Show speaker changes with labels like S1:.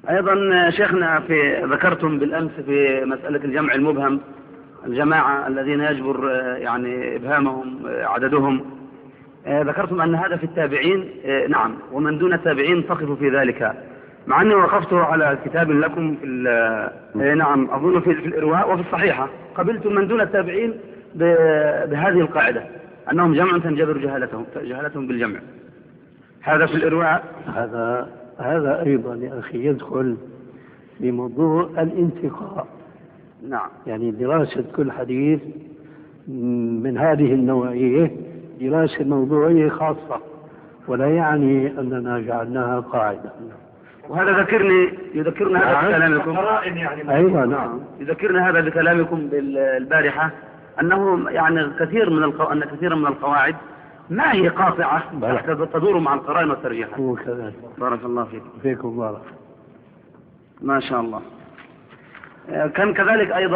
S1: أيضا شيخنا ذكرتم بالأمس في مسألة الجمع المبهم، الجماعة الذين يجبر يعني إبهامهم عددهم، ذكرتم أن هذا في التابعين، نعم، ومن دون التابعين تقف في ذلك، مع أني وقفت على كتاب لكم في نعم أظن في الإرواء وفي الصحيحة، قبلتم من دون التابعين بهذه القاعدة أنهم جمع تنجبر جهالتهم بالجمع. هذا في الإرواء.
S2: هذا أيضا يا أخي يدخل في موضوع الانتقاء.
S1: نعم.
S2: يعني دراسة كل حديث من هذه النوعية دراسة موضوعية خاصة، ولا يعني أننا جعلناها قاعدة.
S1: وهذا يذكرنا هذا بكلامكم.
S2: أيوة نعم.
S1: يذكرنا هذا بكلامكم بالبارحة أنه يعني كثير من القواعد ما هي قاطعة حتى تدور مع القرائن والترجيحات.
S2: وكذلك.
S1: بارك الله فيكم.
S2: فيكم بارك.
S1: ما شاء الله. كان كذلك أيضا